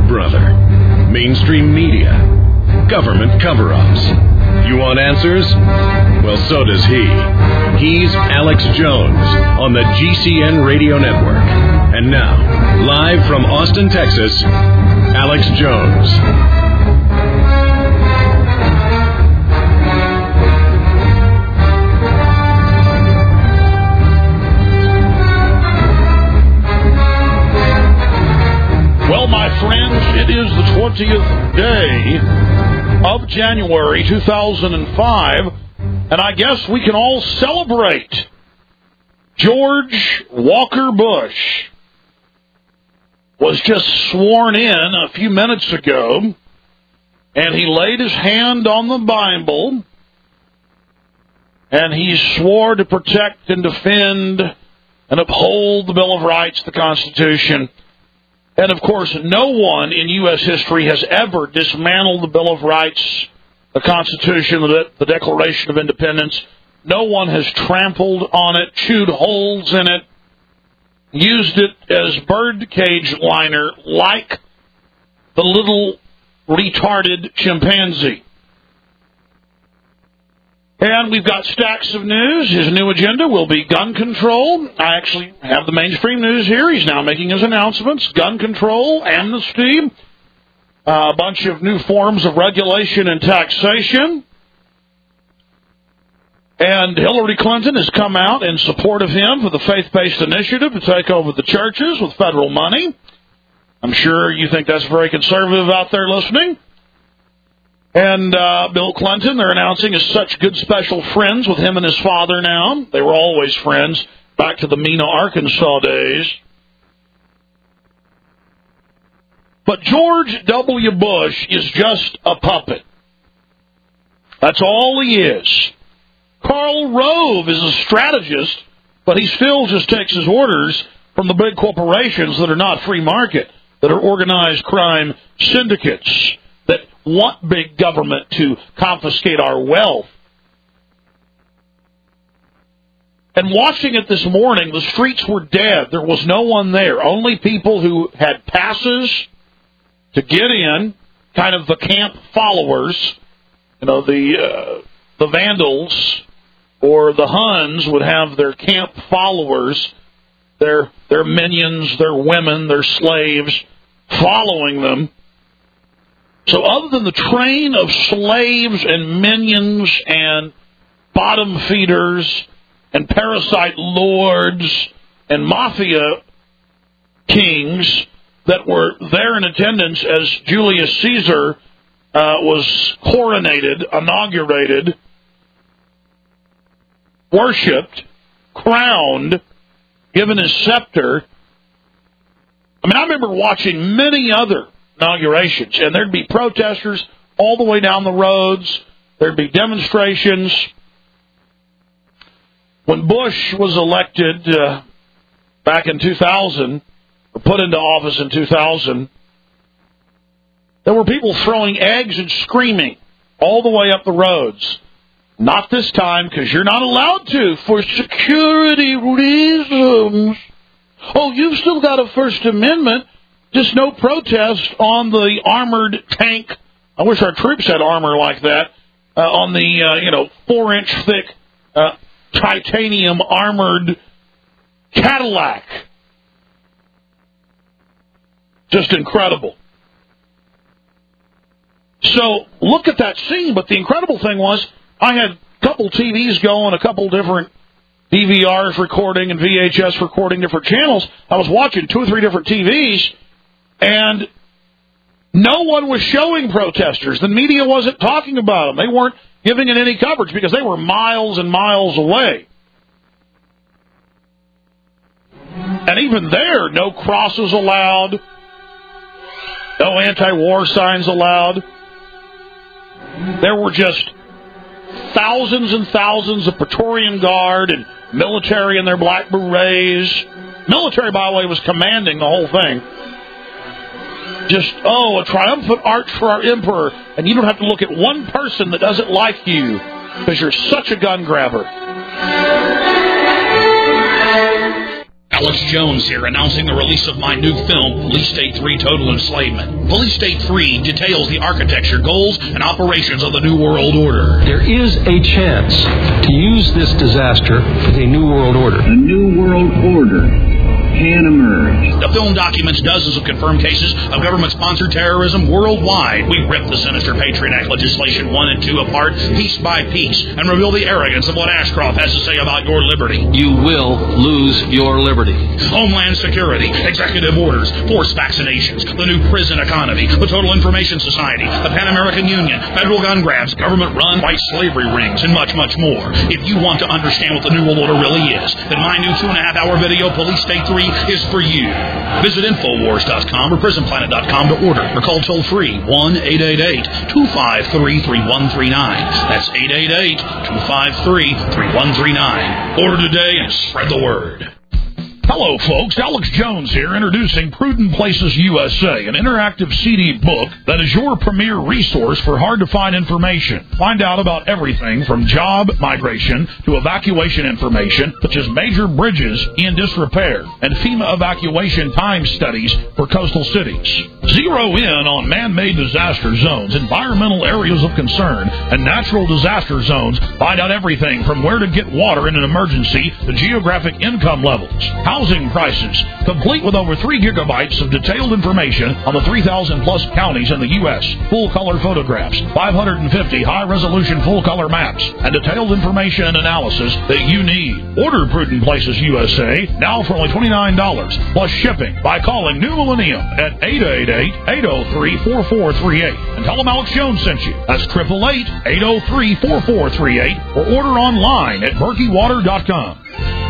brother. Mainstream media. Government cover-ups. You want answers? Well, so does he. He's Alex Jones on the GCN Radio Network. And now, live from Austin, Texas, Alex Jones. Well, my friends, it is the 20th day of January 2005, and I guess we can all celebrate. George Walker Bush was just sworn in a few minutes ago, and he laid his hand on the Bible, and he swore to protect and defend and uphold the Bill of Rights, the Constitution. And, of course, no one in U.S. history has ever dismantled the Bill of Rights, the Constitution, the Declaration of Independence. No one has trampled on it, chewed holes in it, used it as birdcage liner like the little retarded chimpanzee. And we've got stacks of news. His new agenda will be gun control. I actually have the mainstream news here. He's now making his announcements. Gun control, amnesty, a bunch of new forms of regulation and taxation. And Hillary Clinton has come out in support of him for the faith-based initiative to take over the churches with federal money. I'm sure you think that's very conservative out there listening. And Bill Clinton, they're announcing, is such good special friends with him and his father now. They were always friends back to the Mena, Arkansas days. But George W. Bush is just a puppet. That's all he is. Karl Rove is a strategist, but he still just takes his orders from the big corporations that are not free market, that are organized crime syndicates, that want big government to confiscate our wealth. And watching it this morning, the streets were dead. There was no one there. Only people who had passes to get in, kind of the camp followers, the vandals or the Huns would have their camp followers, their minions, their women, their slaves following them. So other than the train of slaves and minions and bottom feeders and parasite lords and mafia kings that were there in attendance as Julius Caesar was coronated, inaugurated, worshipped, crowned, given his scepter. I remember watching many other inaugurations, and there'd be protesters all the way down the roads. There'd be demonstrations. When Bush was elected back in 2000, or put into office in 2000, there were people throwing eggs and screaming all the way up the roads. Not this time, because you're not allowed to for security reasons. Oh, you've still got a First Amendment. Just no protest on the armored tank. I wish our troops had armor like that. On the 4-inch thick titanium armored Cadillac. Just incredible. So look at that scene. But the incredible thing was, I had a couple TVs going, a couple different DVRs recording and VHS recording different channels. I was watching 2 or 3 different TVs. And no one was showing protesters. The media wasn't talking about them. They weren't giving it any coverage because they were miles and miles away. And even there, no crosses allowed, no anti-war signs allowed. There were just thousands and thousands of Praetorian Guard and military in their black berets. Military, by the way, was commanding the whole thing. Just, a triumphant arch for our emperor. And you don't have to look at one person that doesn't like you because you're such a gun grabber. Alex Jones here, announcing the release of my new film, Police State 3 Total Enslavement. Police State 3 details the architecture, goals, and operations of the New World Order. There is a chance to use this disaster as a New World Order. A New World Order can emerge. The film documents dozens of confirmed cases of government-sponsored terrorism worldwide. We rip the sinister Patriot Act legislation 1 and 2 apart, piece by piece, and reveal the arrogance of what Ashcroft has to say about your liberty. You will lose your liberty. Homeland Security, executive orders, forced vaccinations, the new prison economy, the Total Information Society, the Pan American Union, federal gun grabs, government-run white slavery rings, and much, much more. If you want to understand what the New World Order really is, then my new 2.5-hour video, Police State 3, is for you. Visit Infowars.com or PrisonPlanet.com to order or call toll-free 1-888-253-3139. That's 888-253-3139. Order today and spread the word. Hello, folks. Alex Jones here, introducing Prudent Places USA, an interactive CD book that is your premier resource for hard-to-find information. Find out about everything from job migration to evacuation information, such as major bridges in disrepair and FEMA evacuation time studies for coastal cities. Zero in on man-made disaster zones, environmental areas of concern, and natural disaster zones. Find out everything from where to get water in an emergency to geographic income levels, housing prices, complete with over 3 gigabytes of detailed information on the 3,000-plus counties in the U.S., full-color photographs, 550 high-resolution full-color maps, and detailed information and analysis that you need. Order Prudent Places USA now for only $29 plus shipping by calling New Millennium at 888-803-4438 and tell them Alex Jones sent you. That's 888-803-4438 or order online at berkeywater.com.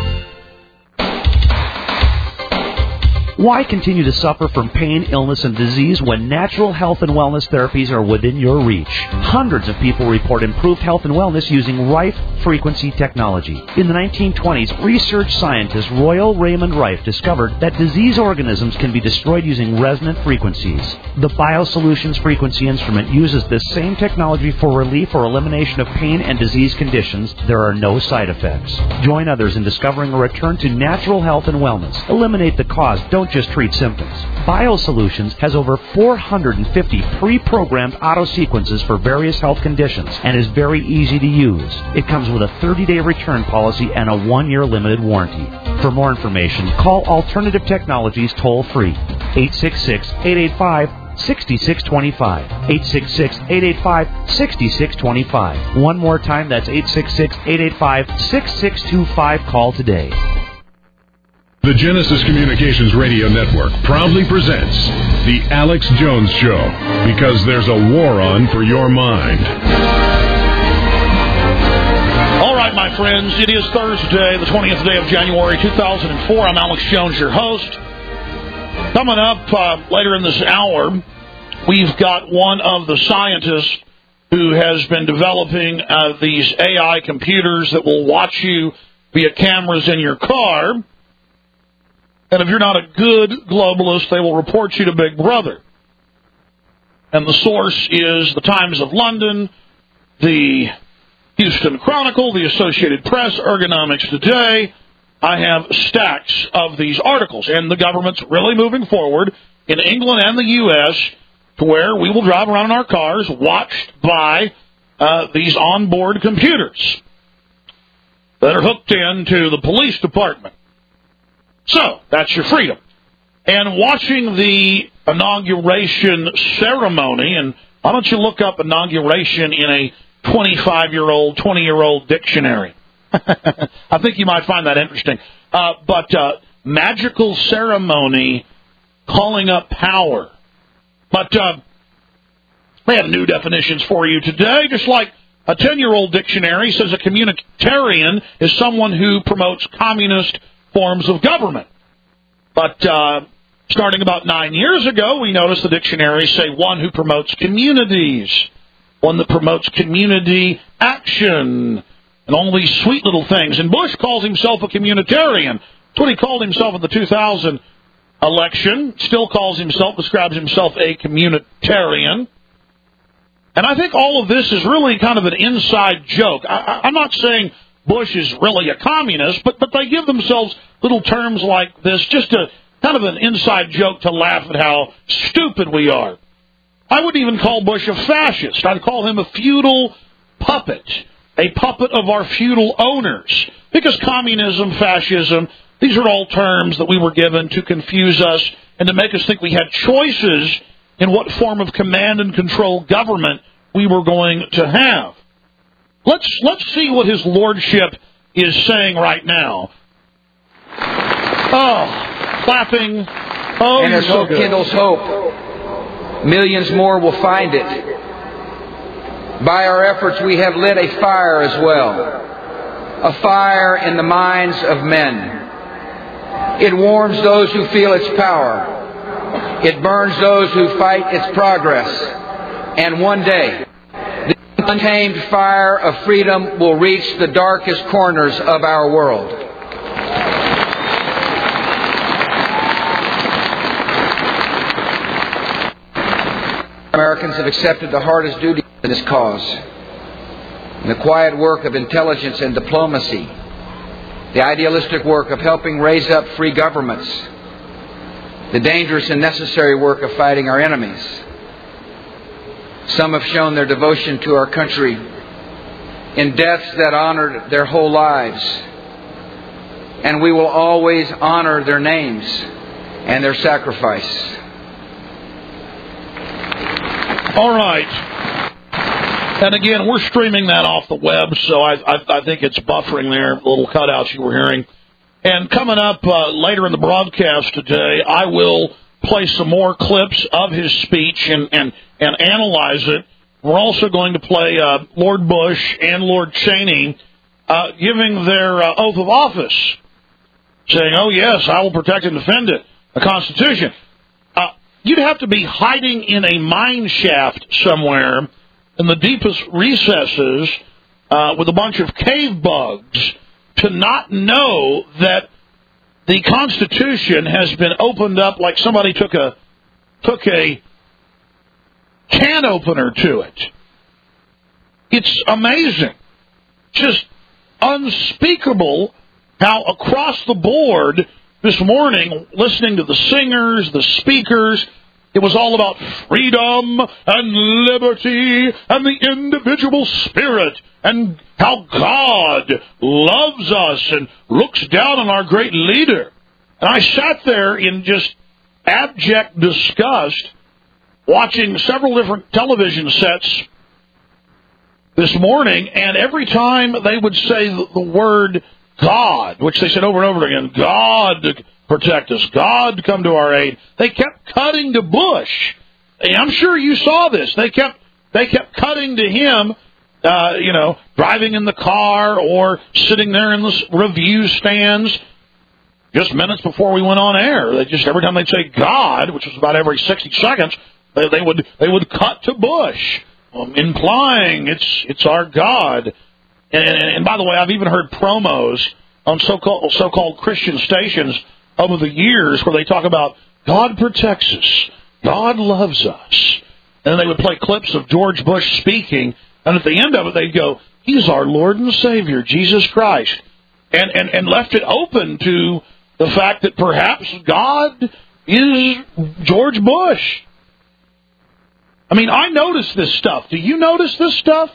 Why continue to suffer from pain, illness, and disease when natural health and wellness therapies are within your reach? Hundreds of people report improved health and wellness using Rife frequency technology. In the 1920s, research scientist Royal Raymond Rife discovered that disease organisms can be destroyed using resonant frequencies. The BioSolutions frequency instrument uses this same technology for relief or elimination of pain and disease conditions. There are no side effects. Join others in discovering a return to natural health and wellness. Eliminate the cause. Don't just treat symptoms. BioSolutions has over 450 pre-programmed auto-sequences for various health conditions and is very easy to use. It comes with a 30-day return policy and a 1-year limited warranty. For more information, call Alternative Technologies toll-free, 866-885-6625, 866-885-6625. One more time, that's 866-885-6625. Call today. The Genesis Communications Radio Network proudly presents The Alex Jones Show, because there's a war on for your mind. All right, my friends, it is Thursday, the 20th day of January, 2004. I'm Alex Jones, your host. Coming up later in this hour, we've got one of the scientists who has been developing these AI computers that will watch you via cameras in your car. And if you're not a good globalist, they will report you to Big Brother. And the source is the Times of London, the Houston Chronicle, the Associated Press, Ergonomics Today. I have stacks of these articles. And the government's really moving forward in England and the U.S. to where we will drive around in our cars watched by these onboard computers that are hooked into the police department. So, that's your freedom. And watching the inauguration ceremony, and why don't you look up inauguration in a 25-year-old, 20-year-old dictionary? I think you might find that interesting. But magical ceremony calling up power. But they have new definitions for you today, just like a 10-year-old dictionary says a communitarian is someone who promotes communist forms of government. But starting about 9 years ago, we noticed the dictionaries say one who promotes communities, one that promotes community action, and all these sweet little things. And Bush calls himself a communitarian. That's what he called himself in the 2000 election, still describes himself a communitarian. And I think all of this is really kind of an inside joke. I'm not saying Bush is really a communist, but they give themselves little terms like this just to kind of an inside joke to laugh at how stupid we are. I wouldn't even call Bush a fascist. I'd call him a feudal puppet, a puppet of our feudal owners. Because communism, fascism, these are all terms that we were given to confuse us and to make us think we had choices in what form of command and control government we were going to have. Let's see what his lordship is saying right now. Oh, clapping. Oh, and as so hope good. kindles hope, millions more will find it. By our efforts, we have lit a fire as well, a fire in the minds of men. It warms those who feel its power. It burns those who fight its progress. And one day, the untamed fire of freedom will reach the darkest corners of our world. Americans have accepted the hardest duty in this cause. In the quiet work of intelligence and diplomacy, the idealistic work of helping raise up free governments, the dangerous and necessary work of fighting our enemies. Some have shown their devotion to our country in deaths that honored their whole lives. And we will always honor their names and their sacrifice. All right. And again, we're streaming that off the web, so I think it's buffering there, little cutouts you were hearing. And coming up later in the broadcast today, I will play some more clips of his speech and analyze it. We're also going to play Lord Bush and Lord Cheney giving their oath of office, saying, oh, yes, I will protect and defend it, the Constitution. You'd have to be hiding in a mine shaft somewhere in the deepest recesses with a bunch of cave bugs to not know that the Constitution has been opened up like somebody took a can opener to it. It's amazing. Just unspeakable how across the board this morning, listening to the singers, the speakers, it was all about freedom and liberty and the individual spirit and how God loves us and looks down on our great leader. And I sat there in just abject disgust watching several different television sets this morning, and every time they would say the word God, which they said over and over again, God to protect us, God to come to our aid, they kept cutting to Bush. And I'm sure you saw this. They kept cutting to him, driving in the car or sitting there in the review stands. Just minutes before we went on air, they just every time they'd say God, which was about every 60 seconds, they would cut to Bush, implying it's our God. And by the way, I've even heard promos on so-called Christian stations over the years where they talk about God protects us, God loves us. And then they would play clips of George Bush speaking, and at the end of it they'd go, He's our Lord and Savior, Jesus Christ. And left it open to the fact that perhaps God is George Bush. I mean, I notice this stuff. Do you notice this stuff?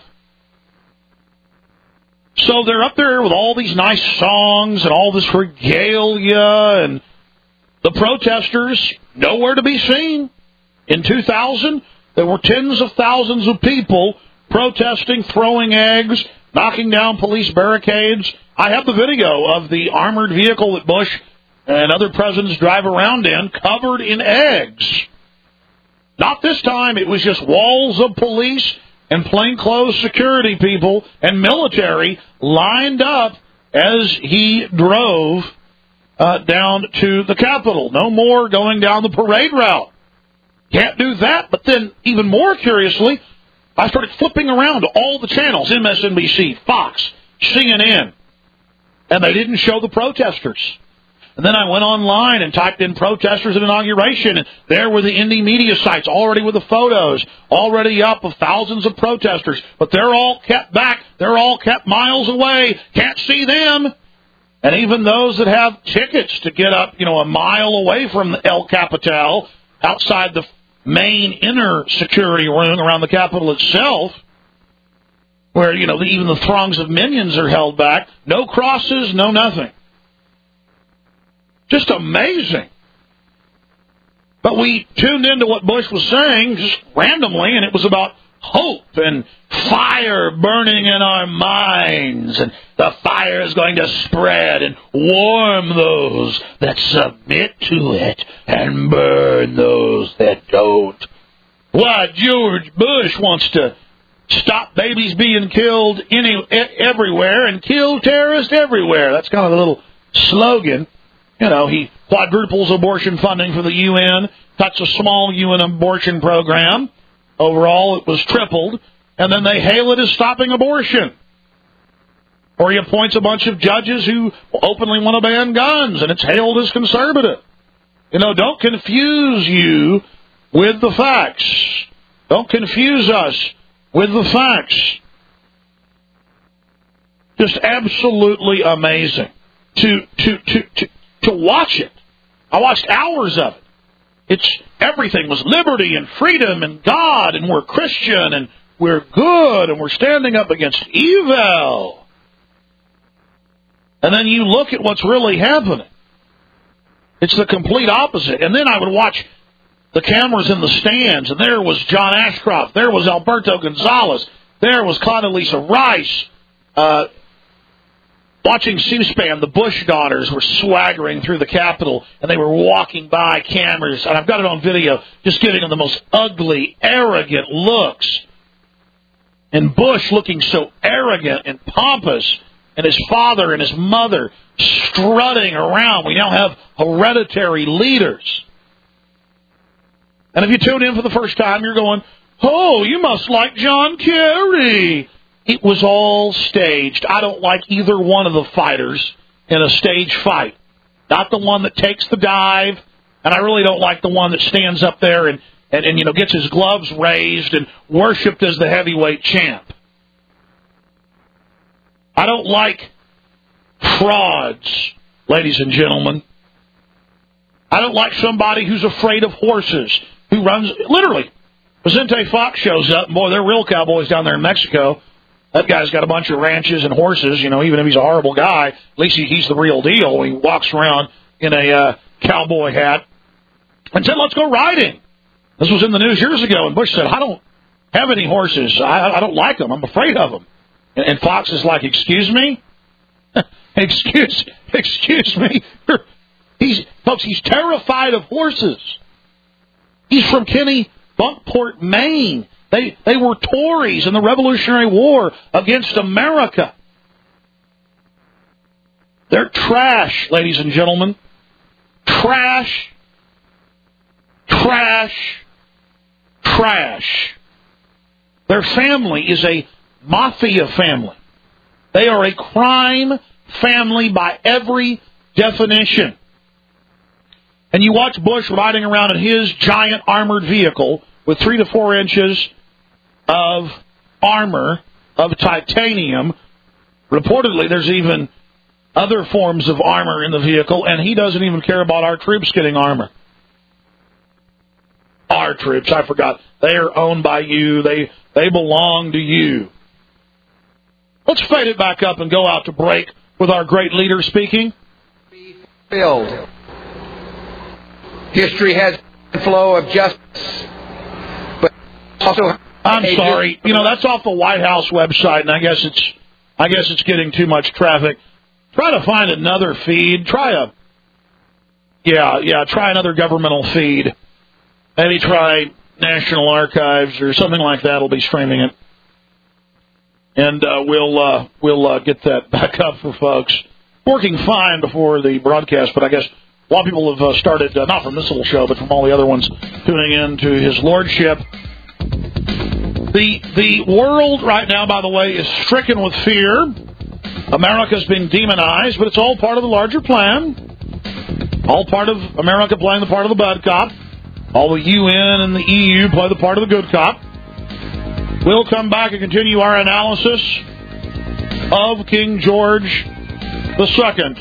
So they're up there with all these nice songs and all this regalia, and the protesters nowhere to be seen. In 2000, there were tens of thousands of people protesting, throwing eggs, knocking down police barricades. I have the video of the armored vehicle that Bush and other presidents drive around in, covered in eggs. Not this time. It was just walls of police and plainclothes security people and military lined up as he drove down to the Capitol. No more going down the parade route. Can't do that. But then, even more curiously, I started flipping around to all the channels, MSNBC, Fox, CNN, and they didn't show the protesters. And then I went online and typed in protesters at inauguration, and there were the indie media sites already with the photos, already up of thousands of protesters. But they're all kept back. They're all kept miles away. Can't see them. And even those that have tickets to get up, a mile away from the El Capital, outside the main inner security room around the Capitol itself, where, even the throngs of minions are held back. No crosses, no nothing. Just amazing. But we tuned into what Bush was saying just randomly, and it was about hope and fire burning in our minds, and the fire is going to spread and warm those that submit to it and burn those that don't. Why, George Bush wants to stop babies being killed everywhere and kill terrorists everywhere. That's kind of the little slogan. He quadruples abortion funding for the UN, cuts a small UN abortion program. Overall, it was tripled. And then they hail it as stopping abortion. Or he appoints a bunch of judges who openly want to ban guns, and it's hailed as conservative. Don't confuse you with the facts. Don't confuse us with the facts. Just absolutely amazing to watch it. I watched hours of it. Everything was liberty and freedom and God, and we're Christian and we're good and we're standing up against evil. And then you look at what's really happening. It's the complete opposite. And then I would watch the cameras in the stands, and there was John Ashcroft, there was Alberto Gonzalez, there was Condoleezza Rice. Watching C-SPAN, the Bush daughters were swaggering through the Capitol, and they were walking by cameras, and I've got it on video, just giving them the most ugly, arrogant looks. And Bush looking so arrogant and pompous, and his father and his mother strutting around. We now have hereditary leaders. And if you tune in for the first time, you're going, oh, you must like John Kerry. It was all staged. I don't like either one of the fighters in a stage fight. Not the one that takes the dive, and I really don't like the one that stands up there and gets his gloves raised and worshipped as the heavyweight champ. I don't like frauds, ladies and gentlemen. I don't like somebody who's afraid of horses, who runs, literally, Vicente Fox shows up, and boy, they're real cowboys down there in Mexico. That guy's got a bunch of ranches and horses, even if he's a horrible guy, at least he's the real deal. He walks around in a cowboy hat and said, let's go riding. This was in the news years ago, and Bush said, I don't have any horses. I don't like them. I'm afraid of them. And Fox is like, excuse me? Excuse me? He's terrified of horses. He's from Kennebunkport, Maine. They were Tories in the Revolutionary War against America. They're trash, ladies and gentlemen. Trash. Trash. Trash. Their family is a mafia family. They are a crime family by every definition. And you watch Bush riding around in his giant armored vehicle with 3 to 4 inches of armor of titanium. Reportedly, there's even other forms of armor in the vehicle, and he doesn't even care about our troops getting armor. Our troops, I forgot. They are owned by you. They belong to you. Let's fade it back up and go out to break with our great leader speaking. Filled. History has a flow of justice, but also. I'm sorry. That's off the White House website, and I guess it's getting too much traffic. Try to find another feed. Try another governmental feed. Maybe try National Archives or something like that. Will be streaming it, and we'll get that back up for folks. Working fine before the broadcast, but I guess a lot of people have started, not from this little show, but from all the other ones, tuning in to his lordship. The world right now, by the way, is stricken with fear. America's being demonized, but it's all part of the larger plan. All part of America playing the part of the bad cop. All the UN and the EU play the part of the good cop. We'll come back and continue our analysis of King George II.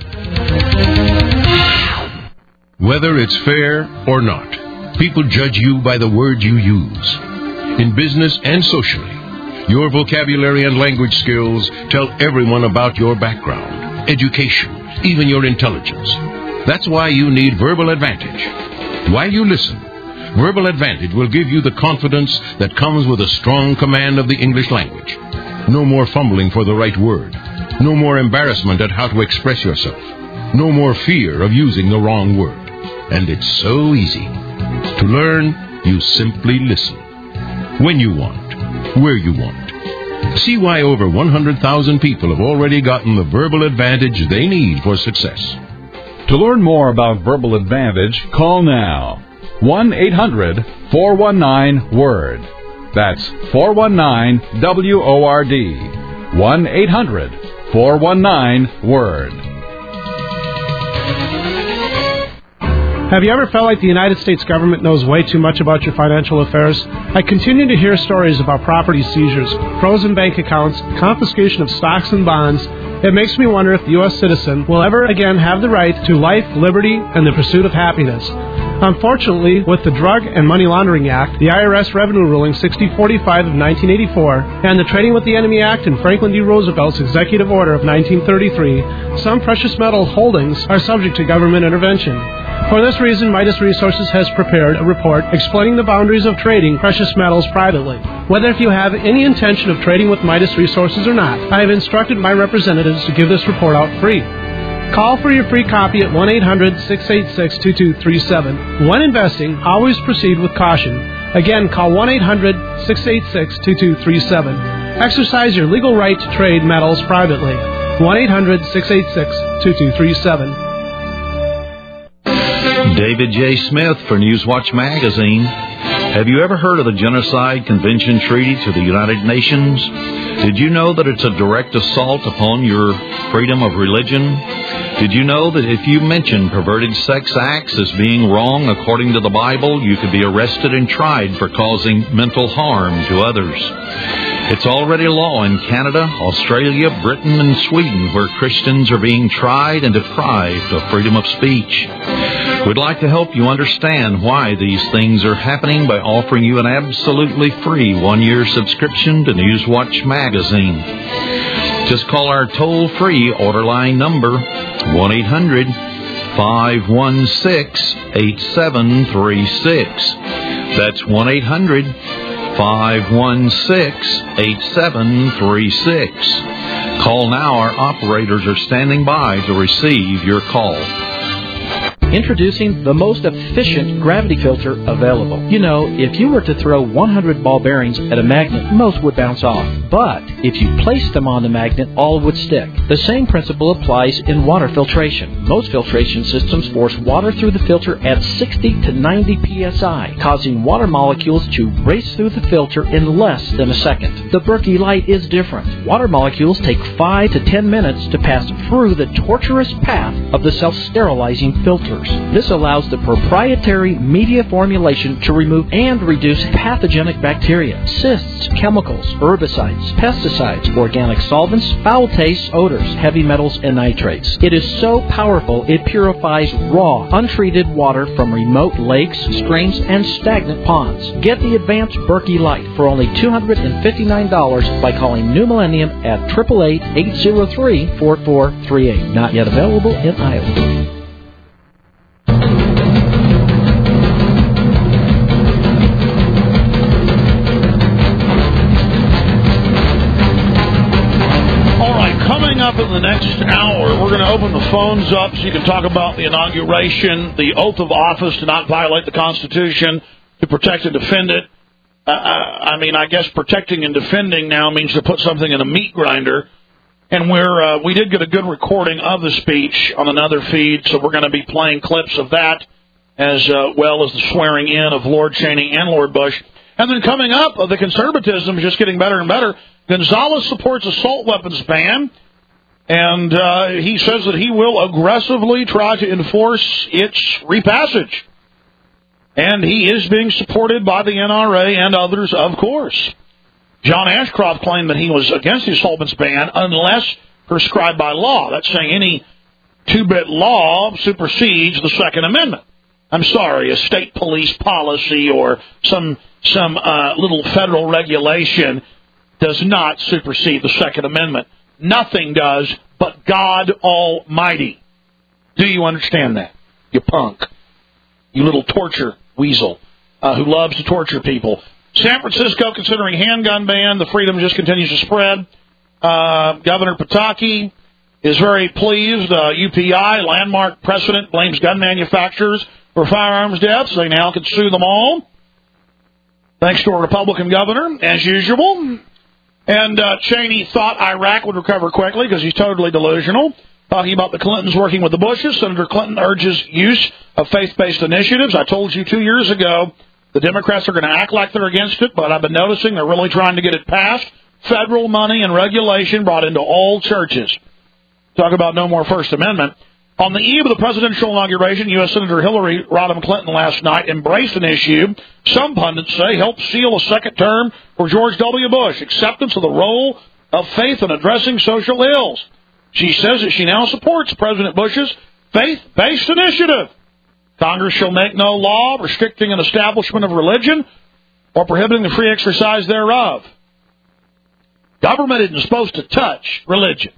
Whether it's fair or not, people judge you by the words you use. In business and socially, your vocabulary and language skills tell everyone about your background, education, even your intelligence. That's why you need Verbal Advantage. While you listen, Verbal Advantage will give you the confidence that comes with a strong command of the English language. No more fumbling for the right word. No more embarrassment at how to express yourself. No more fear of using the wrong word. And it's so easy. To learn, you simply listen. When you want. Where you want. See why over 100,000 people have already gotten the Verbal Advantage they need for success. To learn more about Verbal Advantage, call now. 1-800-419-WORD. That's 419-WORD. 1-800-419-WORD. Have you ever felt like the United States government knows way too much about your financial affairs? I continue to hear stories about property seizures, frozen bank accounts, confiscation of stocks and bonds. It makes me wonder if the U.S. citizen will ever again have the right to life, liberty, and the pursuit of happiness. Unfortunately, with the Drug and Money Laundering Act, the IRS Revenue Ruling 6045 of 1984, and the Trading with the Enemy Act and Franklin D. Roosevelt's Executive Order of 1933, some precious metal holdings are subject to government intervention. For this reason, Midas Resources has prepared a report explaining the boundaries of trading precious metals privately. Whether if you have any intention of trading with Midas Resources or not, I have instructed my representatives to give this report out free. Call for your free copy at 1-800-686-2237. When investing, always proceed with caution. Again, call 1-800-686-2237. Exercise your legal right to trade metals privately. 1-800-686-2237. David J. Smith for Newswatch Magazine. Have you ever heard of the Genocide Convention Treaty to the United Nations? Did you know that it's a direct assault upon your freedom of religion? Did you know that if you mention perverted sex acts as being wrong according to the Bible, you could be arrested and tried for causing mental harm to others? It's already law in Canada, Australia, Britain, and Sweden, where Christians are being tried and deprived of freedom of speech. We'd like to help you understand why these things are happening by offering you an absolutely free one-year subscription to Newswatch Magazine. Just call our toll-free order line number, 1-800-516-8736. That's 1-800-516-8736. Call now. Our operators are standing by to receive your call. Introducing the most efficient gravity filter available. You know, if you were to throw 100 ball bearings at a magnet, most would bounce off. But if you placed them on the magnet, all would stick. The same principle applies in water filtration. Most filtration systems force water through the filter at 60 to 90 psi, causing water molecules to race through the filter in less than a second. The Berkey Light is different. Water molecules take 5 to 10 minutes to pass through the tortuous path of the self-sterilizing filter. This allows the proprietary media formulation to remove and reduce pathogenic bacteria, cysts, chemicals, herbicides, pesticides, organic solvents, foul tastes, odors, heavy metals, and nitrates. It is so powerful it purifies raw, untreated water from remote lakes, streams, and stagnant ponds. Get the advanced Berkey Light for only $259 by calling New Millennium at 888-803-4438. Not yet available in Iowa. Up in the next hour, we're going to open the phones up so you can talk about the inauguration, the oath of office to not violate the Constitution, to protect and defend it. I guess protecting and defending now means to put something in a meat grinder. And we did get a good recording of the speech on another feed, so we're going to be playing clips of that as well as the swearing in of Lord Cheney and Lord Bush. And then coming up, the conservatism is just getting better and better. Gonzalez supports assault weapons ban. And he says that he will aggressively try to enforce its repassage. And he is being supported by the NRA and others, of course. John Ashcroft claimed that he was against the assaultments ban unless prescribed by law. That's saying any two-bit law supersedes the Second Amendment. I'm sorry, a state police policy or some little federal regulation does not supersede the Second Amendment. Nothing does but God Almighty. Do you understand that, you punk? You little torture weasel who loves to torture people. San Francisco considering handgun ban. The freedom just continues to spread. Governor Pataki is very pleased. UPI, landmark precedent, blames gun manufacturers for firearms deaths. They now can sue them all. Thanks to a Republican governor, as usual. And Cheney thought Iraq would recover quickly because he's totally delusional. Talking about the Clintons working with the Bushes, Senator Clinton urges use of faith-based initiatives. I told you 2 years ago the Democrats are going to act like they're against it, but I've been noticing they're really trying to get it passed. Federal money and regulation brought into all churches. Talk about no more First Amendment. On the eve of the presidential inauguration, U.S. Senator Hillary Rodham Clinton last night embraced an issue some pundits say helped seal a second term for George W. Bush, acceptance of the role of faith in addressing social ills. She says that she now supports President Bush's faith-based initiative. Congress shall make no law restricting an establishment of religion or prohibiting the free exercise thereof. Government isn't supposed to touch religion.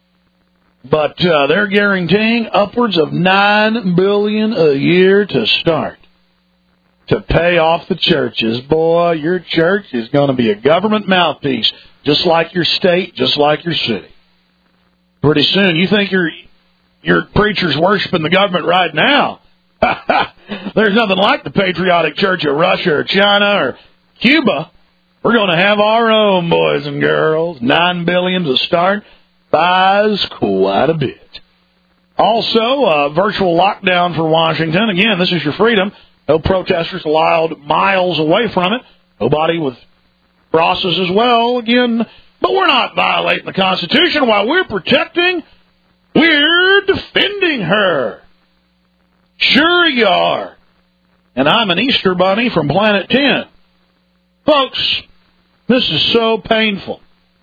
But they're guaranteeing upwards of $9 billion a year to start to pay off the churches. Boy, your church is going to be a government mouthpiece, just like your state, just like your city. Pretty soon, you think your preacher's worshiping the government right now. There's nothing like the Patriotic Church of Russia or China or Cuba. We're going to have our own, boys and girls. $9 billion to start. Buys quite a bit. Also, virtual lockdown for Washington. Again, this is your freedom. No protesters allowed miles away from it. Nobody with crosses as well. Again, but we're not violating the Constitution while we're protecting. We're defending her. Sure you are. And I'm an Easter bunny from Planet 10. Folks, this is so painful.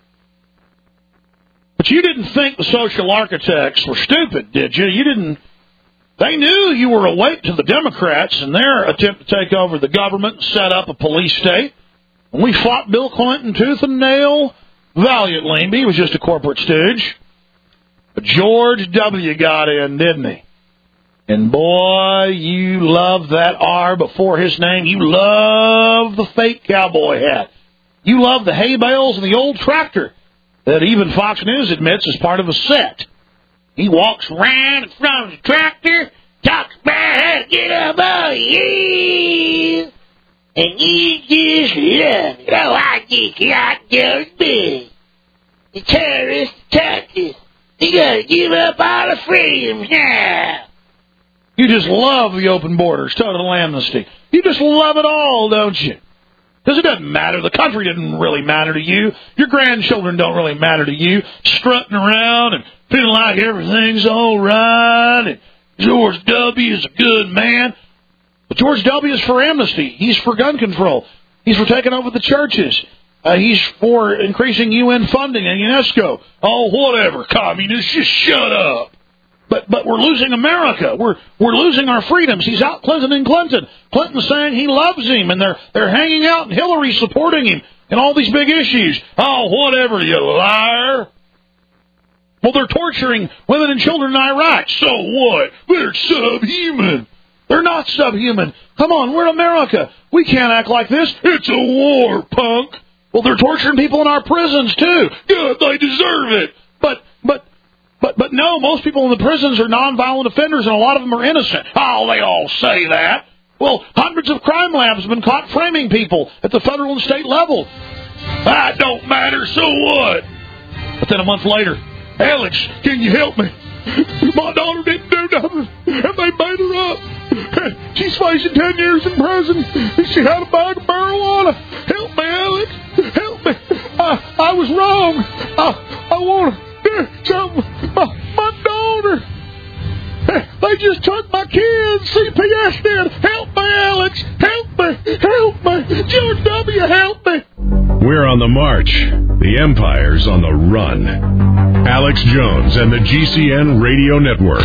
But you didn't think the social architects were stupid, did you? They knew you were awake to the Democrats in their attempt to take over the government and set up a police state. And we fought Bill Clinton tooth and nail valiantly. He was just a corporate stooge. But George W. got in, didn't he? And boy, you love that R before his name. You love the fake cowboy hat. You love the hay bales and the old tractor that even Fox News admits is part of a set. He walks around in front of the tractor, talks about how to get up all you, and you just love it. Oh, I just like George Bush. The terrorist attackers. You gotta give up all the freedoms now. You just love the open borders, total amnesty. You just love it all, don't you? Because it doesn't matter. The country doesn't really matter to you. Your grandchildren don't really matter to you. Strutting around and feeling like everything's all right. And George W. is a good man. But George W. is for amnesty. He's for gun control. He's for taking over the churches. He's for increasing UN funding and UNESCO. Oh, whatever, communists, just shut up. But we're losing America. We're losing our freedoms. He's out Clinton. Clinton's saying he loves him, and they're hanging out, and Hillary's supporting him in all these big issues. Oh, whatever, you liar. Well, they're torturing women and children in Iraq. So what? They're subhuman. They're not subhuman. Come on, we're in America. We can't act like this. It's a war, punk. Well, they're torturing people in our prisons, too. Good, they deserve it. But no, most people in the prisons are nonviolent offenders, and a lot of them are innocent. Oh, they all say that. Well, hundreds of crime labs have been caught framing people at the federal and state level. That don't matter, so what? But then a month later, Alex, can you help me? My daughter didn't do nothing, and they made her up. She's facing 10 years in prison, and she had a bag of marijuana. Help me, Alex. Help me. I was wrong. I want to do something. just took my kids. CPS did. Help me, Alex. Help me. Help me. George W., help me. We're on the march. The Empire's on the run. Alex Jones and the GCN Radio Network.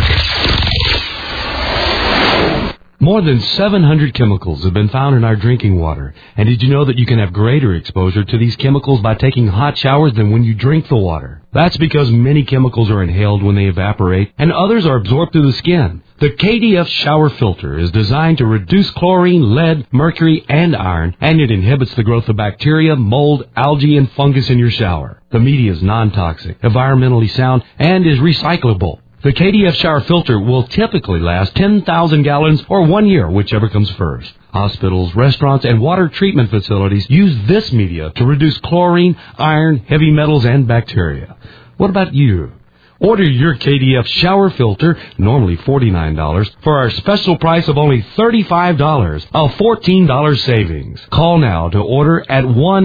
More than 700 chemicals have been found in our drinking water. And did you know that you can have greater exposure to these chemicals by taking hot showers than when you drink the water? That's because many chemicals are inhaled when they evaporate, and others are absorbed through the skin. The KDF shower filter is designed to reduce chlorine, lead, mercury, and iron, and it inhibits the growth of bacteria, mold, algae, and fungus in your shower. The media is non-toxic, environmentally sound, and is recyclable. The KDF shower filter will typically last 10,000 gallons or 1 year, whichever comes first. Hospitals, restaurants, and water treatment facilities use this media to reduce chlorine, iron, heavy metals, and bacteria. What about you? Order your KDF shower filter, normally $49, for our special price of only $35, a $14 savings. Call now to order at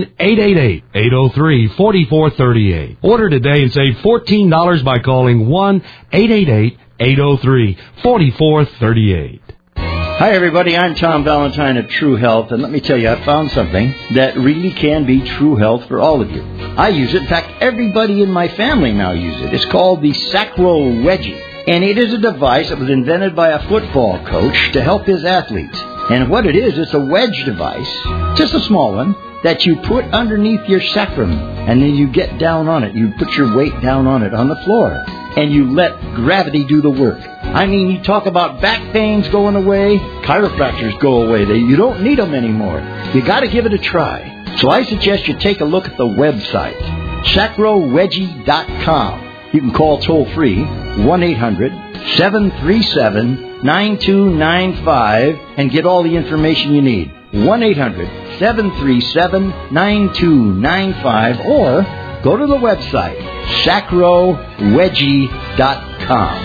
1-888-803-4438. Order today and save $14 by calling 1-888-803-4438. Hi, everybody. I'm Tom Valentine of True Health, and let me tell you, I found something that really can be true health for all of you. I use it. In fact, everybody in my family now uses it. It's called the Sacro Wedgie, and it is a device that was invented by a football coach to help his athletes. And what it is, it's a wedge device, just a small one, that you put underneath your sacrum, and then you get down on it. You put your weight down on it on the floor, and you let gravity do the work. I mean, you talk about back pains going away, chiropractors go away. You don't need them anymore. You got to give it a try. So I suggest you take a look at the website, sacrowedgie.com. You can call toll-free, 1-800-737-9295, and get all the information you need. 1-800-737-9295, or go to the website, sacrowedgie.com.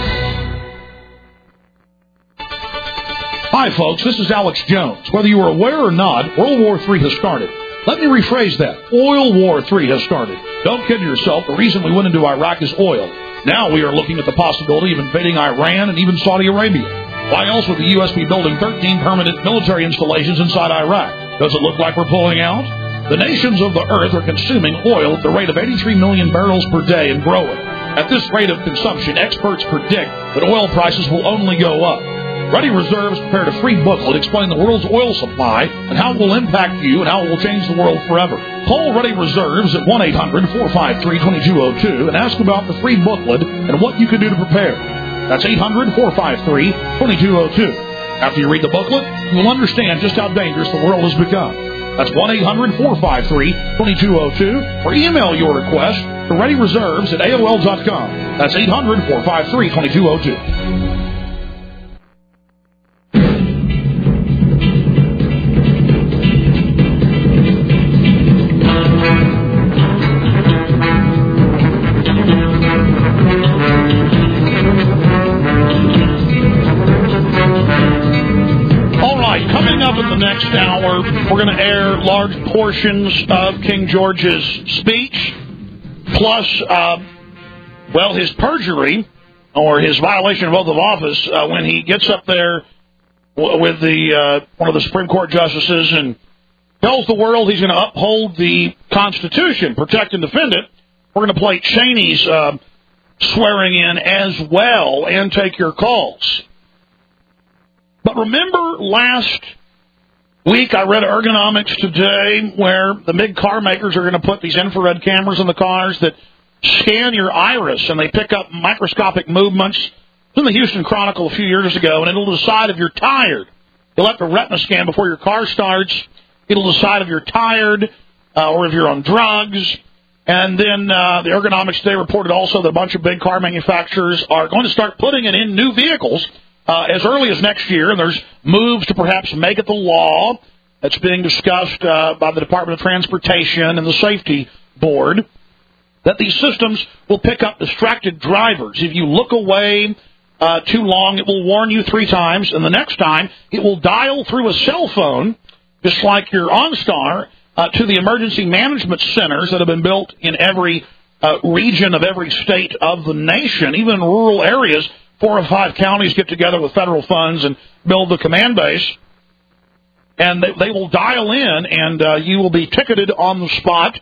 Hi, folks. This is Alex Jones. Whether you are aware or not, World War III has started. Let me rephrase that. Oil War III has started. Don't kid yourself. The reason we went into Iraq is oil. Now we are looking at the possibility of invading Iran and even Saudi Arabia. Why else would the U.S. be building 13 permanent military installations inside Iraq? Does it look like we're pulling out? The nations of the earth are consuming oil at the rate of 83 million barrels per day and growing. At this rate of consumption, experts predict that oil prices will only go up. Ready Reserves prepared a free booklet explaining the world's oil supply and how it will impact you and how it will change the world forever. Call Ready Reserves at 1-800-453-2202 and ask about the free booklet and what you can do to prepare. That's 800-453-2202. After you read the booklet, you will understand just how dangerous the world has become. That's 1-800-453-2202, or email your request to ReadyReserves at AOL.com. That's 800-453-2202. We're going to air large portions of King George's speech, plus, his perjury or his violation of oath of office when he gets up there with the one of the Supreme Court justices and tells the world he's going to uphold the Constitution, protect and defend it. We're going to play Cheney's swearing in as well and take your calls. But remember last week, I read Ergonomics Today, where the big car makers are going to put these infrared cameras in the cars that scan your iris, and they pick up microscopic movements. It was in the Houston Chronicle a few years ago, and it'll decide if you're tired. You'll have to retina scan before your car starts. It'll decide if you're tired or if you're on drugs. And then the Ergonomics Today reported also that a bunch of big car manufacturers are going to start putting it in new vehicles as early as next year, and there's moves to perhaps make it the law that's being discussed by the Department of Transportation and the Safety Board, that these systems will pick up distracted drivers. If you look away too long, it will warn you 3 times, and the next time it will dial through a cell phone, just like your OnStar, to the emergency management centers that have been built in every region of every state of the nation, even in rural areas, 4 or 5 counties get together with federal funds and build the command base, and they will dial in, and you will be ticketed on the spot.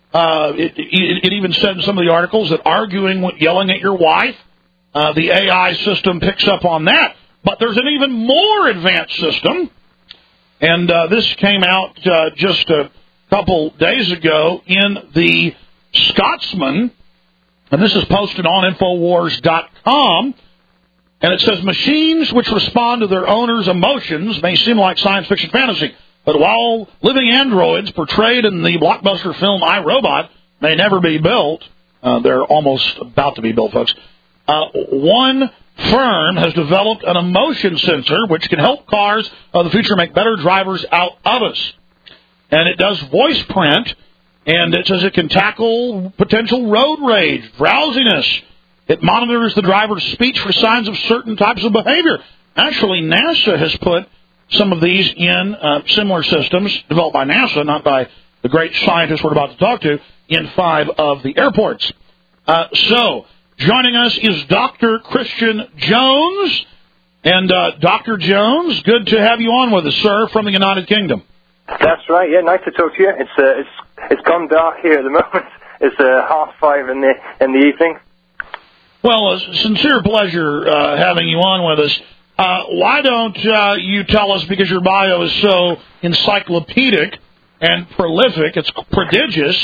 It even said in some of the articles that yelling at your wife, the AI system picks up on that. But there's an even more advanced system, and this came out just a couple days ago in the Scotsman, and this is posted on Infowars.com, and it says, machines which respond to their owner's emotions may seem like science fiction fantasy, but while living androids portrayed in the blockbuster film I, Robot may never be built, they're almost about to be built, folks, one firm has developed an emotion sensor which can help cars of the future make better drivers out of us. And it does voice print, and it says it can tackle potential road rage, drowsiness. It monitors the driver's speech for signs of certain types of behavior. Actually, NASA has put some of these in similar systems developed by NASA, not by the great scientists we're about to talk to, in 5 of the airports. So, joining us is Dr. Christian Jones. And Dr. Jones, good to have you on with us, sir, from the United Kingdom. That's right. Yeah, nice to talk to you. It's gone dark here at the moment. It's 5:30 in the evening. Well, a sincere pleasure having you on with us. Why don't you tell us, because your bio is so encyclopedic and prolific, it's prodigious,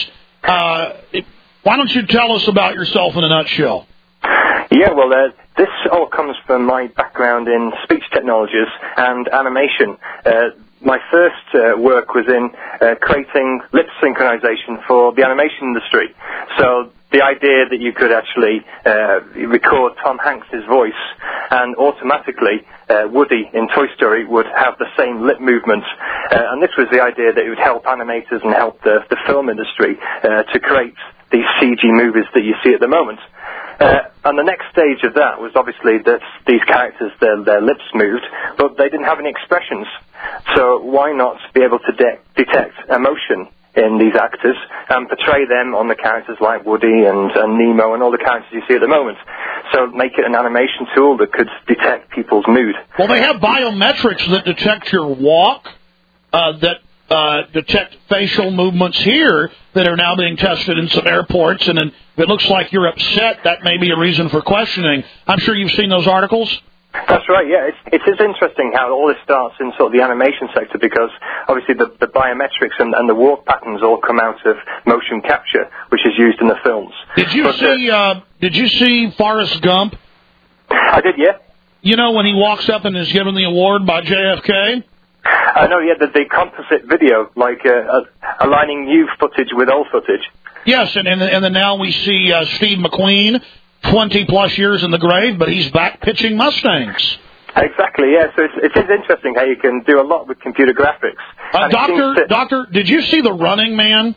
why don't you tell us about yourself in a nutshell? Yeah, well, this all comes from my background in speech technologies and animation. My first work was in creating lip synchronization for the animation industry. So the idea that you could actually record Tom Hanks' voice and automatically Woody in Toy Story would have the same lip movements. And this was the idea that it would help animators and help the film industry to create these CG movies that you see at the moment. And the next stage of that was obviously that these characters, their lips moved, but they didn't have any expressions. So why not be able to detect emotion in these actors and portray them on the characters like Woody and Nemo and all the characters you see at the moment? So make it an animation tool that could detect people's mood. Well, they have biometrics that detect your walk, that detect facial movements here that are now being tested in some airports, and then if it looks like you're upset, that may be a reason for questioning. I'm sure you've seen those articles. That's right, yeah. It is interesting how all this starts in sort of the animation sector, because obviously the biometrics and the walk patterns all come out of motion capture, which is used in the films. Did you see Forrest Gump? I did, yeah. You know, when he walks up and is given the award by JFK? I know, yeah, the composite video, like aligning new footage with old footage. Yes, and then now we see Steve McQueen, 20-plus years in the grave, but he's back pitching Mustangs. Exactly, yeah. So it is interesting how you can do a lot with computer graphics. Doctor, did you see The Running Man?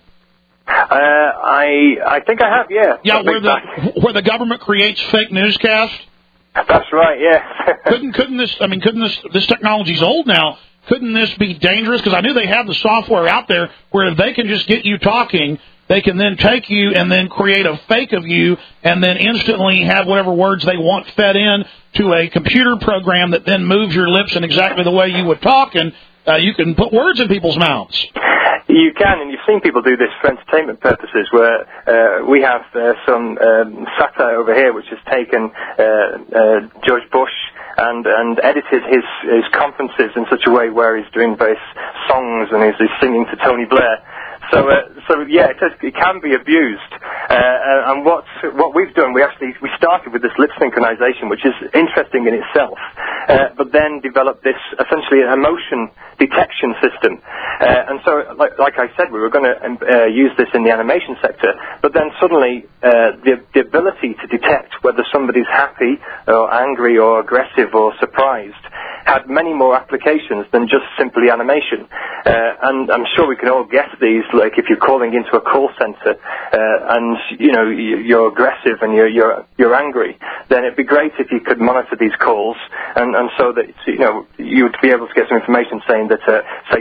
I think I have, yeah. Yeah, where the government creates fake newscasts? That's right, yeah. couldn't this technology's old now. Couldn't this be dangerous? Because I knew they have the software out there where if they can just get you talking, they can then take you and then create a fake of you and then instantly have whatever words they want fed in to a computer program that then moves your lips in exactly the way you would talk, and you can put words in people's mouths. You can, and you've seen people do this for entertainment purposes, where we have some satire over here which has taken George Bush and edited his conferences in such a way where he's doing various songs and he's singing to Tony Blair. So yeah, it can be abused. And what we've done, we started with this lip synchronization, which is interesting in itself, but then developed this essentially an emotion detection system. And so, like I said, we were going to use this in the animation sector, but then suddenly the ability to detect whether somebody's happy or angry or aggressive or surprised had many more applications than just simply animation. And I'm sure we can all guess these, like if you're calling into a call center and you're aggressive and you're angry, then it'd be great if you could monitor these calls and so that you would be able to get some information saying that say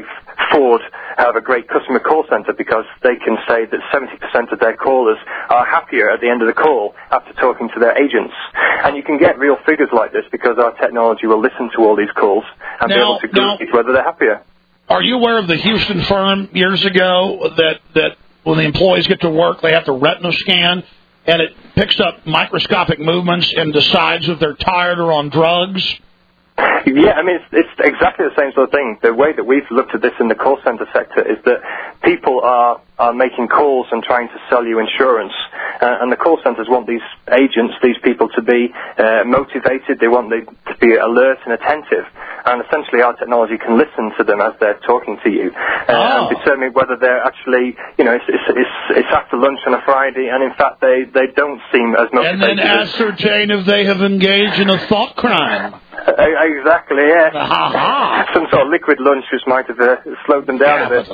Ford have a great customer call center because they can say that 70% of their callers are happier at the end of the call after talking to their agents. And you can get real figures like this because our technology will listen to all these calls and be able to gauge whether they're happier. Are you aware of the Houston firm years ago that when the employees get to work, they have to retina scan, and it picks up microscopic movements and decides if they're tired or on drugs? Yeah, I mean, it's exactly the same sort of thing. The way that we've looked at this in the call center sector is that people are making calls and trying to sell you insurance. And the call centers want these agents, these people, to be motivated. They want them to be alert and attentive. And essentially our technology can listen to them as they're talking to you and determine whether they're actually, it's after lunch on a Friday, and in fact they don't seem as motivated. And then ascertain if they have engaged in a thought crime. Exactly, yeah. Some sort of liquid lunch which might have slowed them down a bit.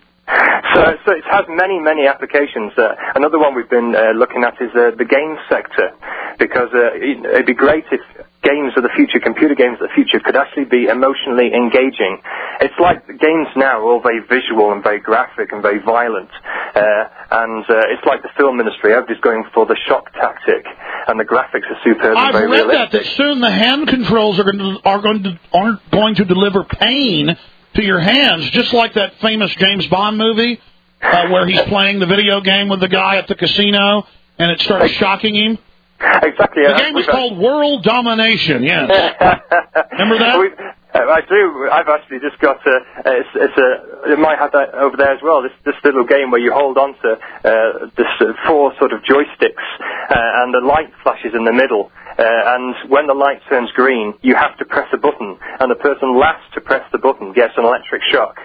So it has many, many applications. Another one we've been looking at is the games sector, because it'd be great if games of the future, computer games of the future, could actually be emotionally engaging. It's like the games now are all very visual and very graphic and very violent, and it's like the film industry. Everybody's going for the shock tactic, and the graphics are superb and very realistic. I've read that soon the hand controls aren't going to deliver pain to your hands, just like that famous James Bond movie where he's playing the video game with the guy at the casino, and it starts shocking him. Exactly. The game was called World Domination, yes. Remember that? I do. I've actually just got it might have that over there as well, this little game where you hold on to this 4 sort of joysticks, and the light flashes in the middle. And when the light turns green, you have to press a button, and the person last to press the button gets an electric shock.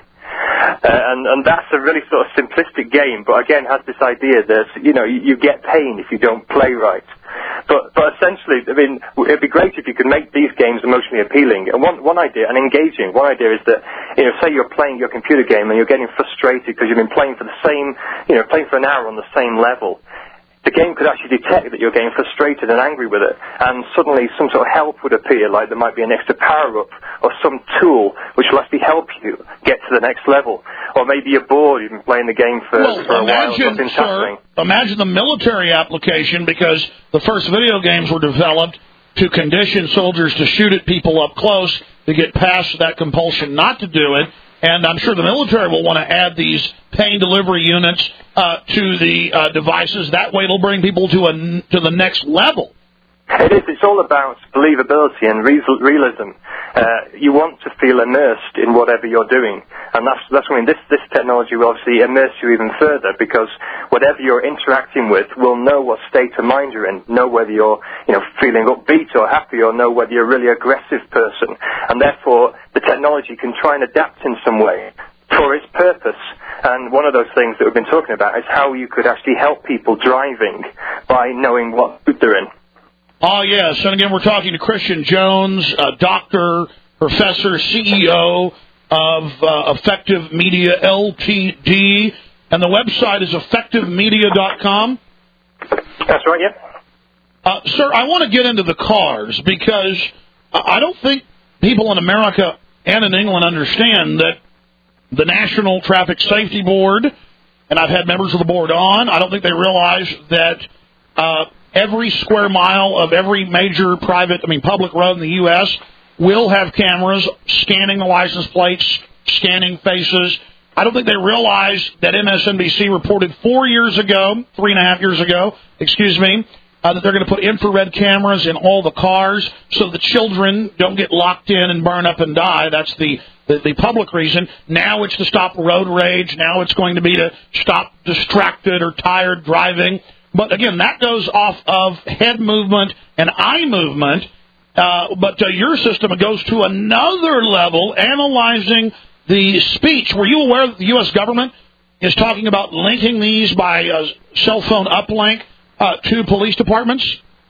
And that's a really sort of simplistic game, but again has this idea that, you get pain if you don't play right. But essentially, I mean, it'd be great if you could make these games emotionally appealing. And one idea, and engaging, one idea is that, say you're playing your computer game and you're getting frustrated because you've been playing for the same, playing for an hour on the same level. The game could actually detect that you're getting frustrated and angry with it, and suddenly some sort of help would appear, like there might be an extra power-up or some tool which will actually help you get to the next level. Or maybe you're bored, you've been playing the game for a while, nothing's happening. Imagine the military application, because the first video games were developed to condition soldiers to shoot at people up close to get past that compulsion not to do it. And I'm sure the military will want to add these pain delivery units to the devices. That way it'll bring people to the next level. It is. It's all about believability and realism. You want to feel immersed in whatever you're doing. And that's when this technology will obviously immerse you even further, because whatever you're interacting with will know what state of mind you're in, know whether you're feeling upbeat or happy, or know whether you're a really aggressive person. And therefore, the technology can try and adapt in some way for its purpose. And one of those things that we've been talking about is how you could actually help people driving by knowing what mood they're in. Oh, yes. And again, we're talking to Christian Jones, doctor, professor, CEO of Effective Media Ltd. And the website is effectivemedia.com. That's right, yeah. Sir, I want to get into the cars, because I don't think people in America and in England understand that the National Traffic Safety Board, and I've had members of the board on, I don't think they realize that every square mile of every major public road in the U.S. will have cameras scanning the license plates, scanning faces. I don't think they realize that MSNBC reported 3.5 years ago, that they're going to put infrared cameras in all the cars so the children don't get locked in and burn up and die. That's the public reason. Now it's to stop road rage. Now it's going to be to stop distracted or tired driving. But again, that goes off of head movement and eye movement. But your system, it goes to another level, analyzing the speech. Were you aware that the U.S. government is talking about linking these by cell phone uplink to police departments?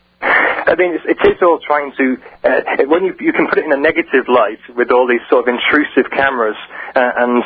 I mean, it is all trying to, when you can put it in a negative light with all these sort of intrusive cameras and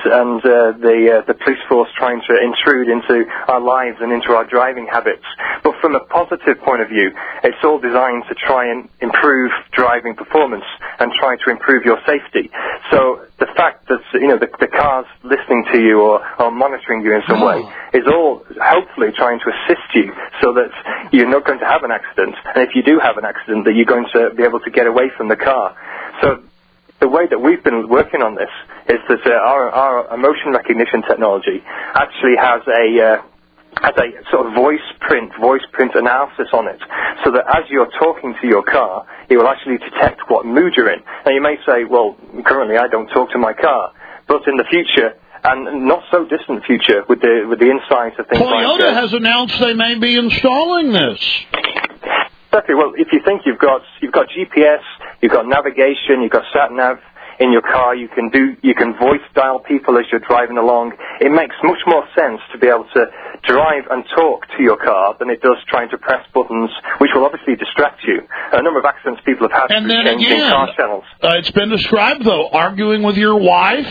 the police force trying to intrude into our lives and into our driving habits. But from a positive point of view, it's all designed to try and improve driving performance and try to improve your safety. So the fact that the car's listening to you or monitoring you in some way is all hopefully trying to assist you so that you're not going to have an accident, and if you do have an accident, that you're going to be able to get away from the car. So the way that we've been working on this is that our emotion recognition technology actually has a sort of voice print analysis on it, so that as you're talking to your car, it will actually detect what mood you're in. Now you may say, well, currently I don't talk to my car, but in the future, and not so distant future, with the insight of things Toyota has announced they may be installing this. Exactly. Well, if you think you've got GPS, you've got navigation, you've got sat-nav in your car, you can voice dial people as you're driving along. It makes much more sense to be able to drive and talk to your car than it does trying to press buttons, which will obviously distract you. A number of accidents people have had and through then changing again, car channels. It's been described, though, arguing with your wife,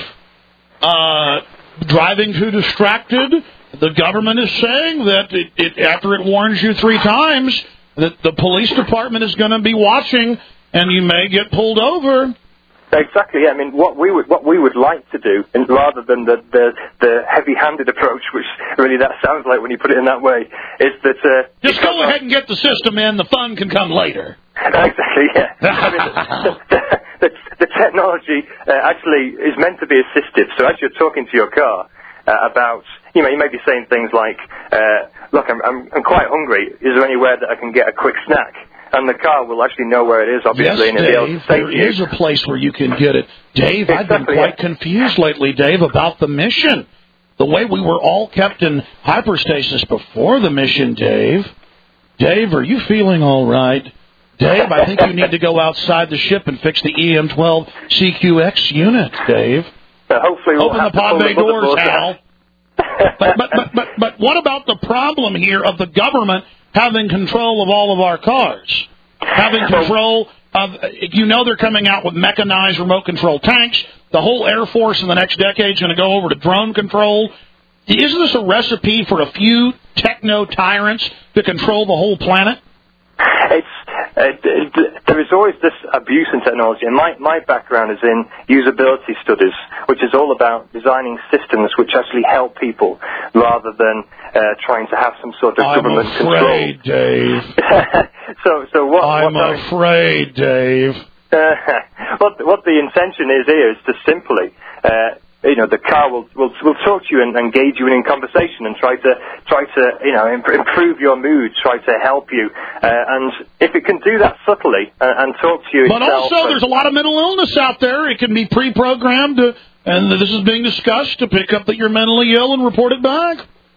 driving too distracted. The government is saying that after it warns you 3 times, that the police department is going to be watching and you may get pulled over. Exactly. Yeah. I mean, what we would like to do, and rather than the heavy-handed approach, which really that sounds like when you put it in that way, is that just go ahead and get the system in. The fun can come later. Exactly. Yeah. I mean, the technology actually is meant to be assistive. So as you're talking to your car about, you may be saying things like, "Look, I'm quite hungry. Is there anywhere that I can get a quick snack?" And the car will actually know where it is, obviously, and it'll be able to say there is a place where you can get it. Dave, I've been quite confused lately, Dave, about the mission. The way we were all kept in hyperstasis before the mission, Dave. Dave, are you feeling all right? Dave, I think you need to go outside the ship and fix the EM-12 CQX unit, Dave. Hopefully we'll open the pod bay doors, Hal. But what about the problem here of the government having control of all of our cars? Having control of, they're coming out with mechanized remote control tanks. The whole Air Force in the next decade is going to go over to drone control. Isn't this a recipe for a few techno-tyrants to control the whole planet? There is always this abuse in technology, and my background is in usability studies, which is all about designing systems which actually help people rather than trying to have some sort of government control. I'm afraid, Dave. I'm afraid, Dave. What the intention is here is to simply the car will talk to you and engage you in conversation and try to improve your mood, try to help you, and if it can do that subtly and talk to you. But also, there's a lot of mental illness out there. It can be pre-programmed, and this is being discussed to pick up that you're mentally ill and report it back.